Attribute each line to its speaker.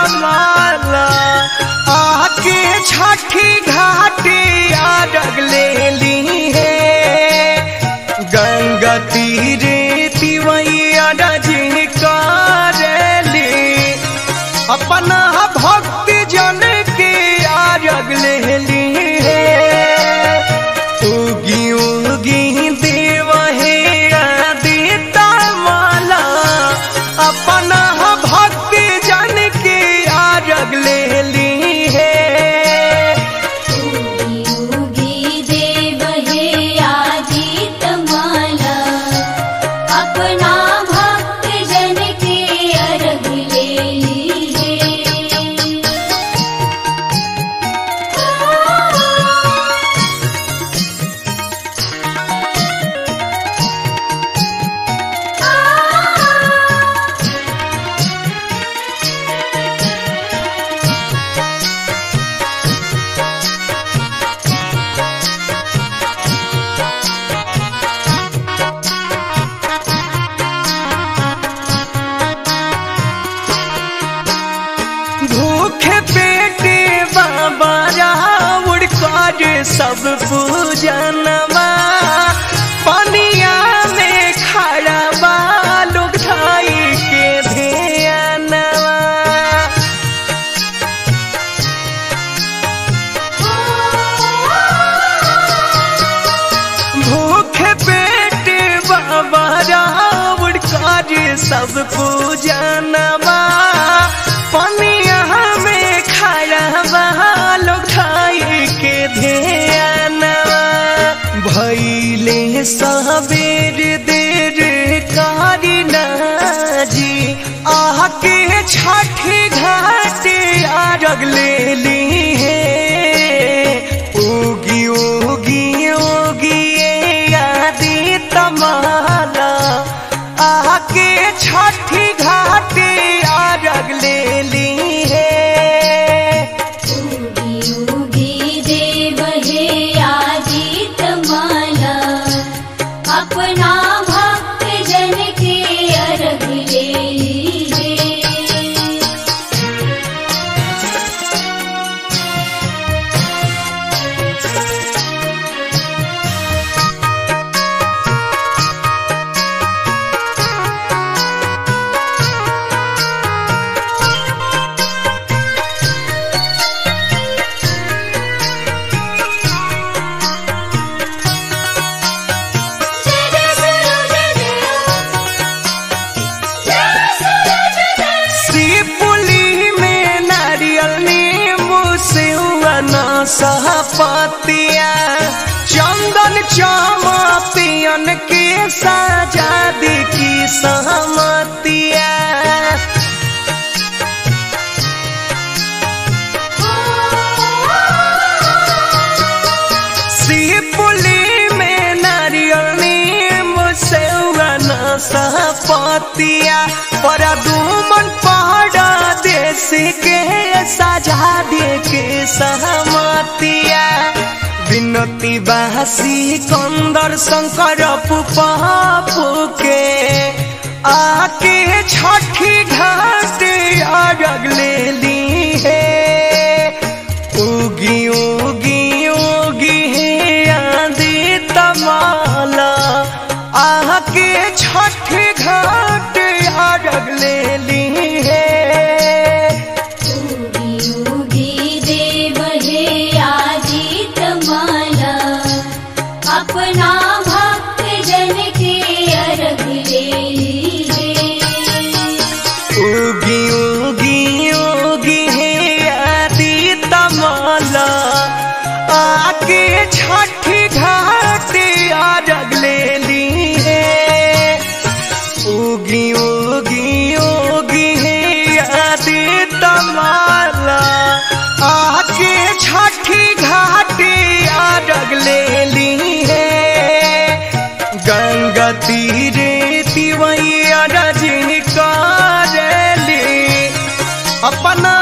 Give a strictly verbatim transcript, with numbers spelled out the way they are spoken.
Speaker 1: तमाला आके छठी घाटे आरग ले ली है। गंगा तीरे तिवैया रजी करेली अपना भक्ति जन के आरग ले ली है। उगी उगी देव हे आदिता माला अपना भक्ति जन के आरग ले ली है।
Speaker 2: उगी उगी देव हे आदित माला अपना भक्त जन के अर्घ ले लीजे।
Speaker 1: भूखे पेटे बाबा रावण कर सब पूजनवा पनिया में खड़ा बा लोग धाई के ध्यानवा। भूखे पेटे बाबा रावण कर सब पूजनवा पनिया में खड़ा बा लोग धाई के ध्यानवा। भैले सबेर देर कारी नाजी आके छठी घाटे आरग ले ली है। उगी उगी उगी आदित माला आके छठी घाटे आरग ले ली है।
Speaker 2: उगी उगी देव हे आदित माला अपना भक्त जन के अर्घ ले लीजे।
Speaker 1: शिवपुली में नारियल नींबू सेवना सहपतिया चंदन चामा पियन के सजादी की सहमतिया। शिवपुली में नारियल नींबू सेवना सहपतिया पर दुमन पहाड़ा देश के सजा दे के सहमतिया। विनती बासी कंदर शंकर पुपापू के आके छठी घाटे आरग ले ली है। उगी उगी उगी आदित माला आके छठी घाटे आरग ले ली है।
Speaker 2: उगी उगी देव हे आदित माला अपना भक्त जन के अर्घ ले लीजे।
Speaker 1: उगी उगी उगी है आदित माला आके छठी घाटे आरग ले ली है। उगी उगी उगी है आदित माला आके छठी घाटे आरग ले ली है। गंगा तीरे तिवैया रजी करेली अपना